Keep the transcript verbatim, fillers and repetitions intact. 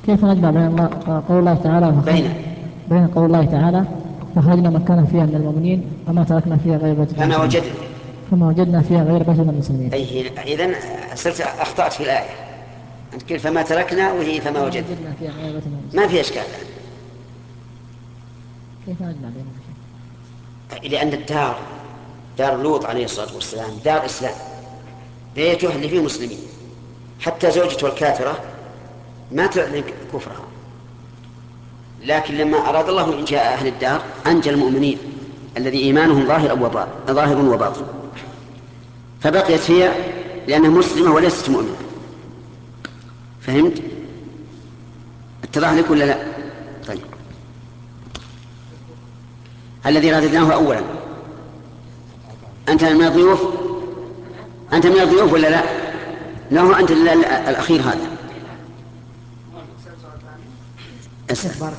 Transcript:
كيف نجمع بين الله قول الله تعالى بين بين قول الله تعالى فخرجنا من كان فيها من المؤمنين وما تركنا فيها غير بيت من فما المسلمين وجدنا. فما وجدنا فيها غير بيت من المسلمين. أي إذن صرت أخطأت في الآية، أنت كيف فما تركنا وهي فما فما وجدنا، وجدنا فيها غير بيت من ما المسلمين. في إشكال. كيف نجمع بينهم؟ لأن الدار دار لوط عليه الصلاة والسلام دار إسلام، بيته اللي فيه مسلمين، حتى زوجته الكافرة ما تعلن كفرها، لكن لما أراد الله إنجاء أهل الدار أنجى المؤمنين الذي إيمانهم ظاهر وباطن ظاهر وباطن، فبقيت هي لأنها مسلمة وليست مؤمنة. فهمت؟ اتضح لك ولا لا؟ طيب، الذي رددناه أولا. أنت من الضيوف؟ أنت من الضيوف ولا لا؟ لا، هو أنت الأخير هذا. اسأل. بارك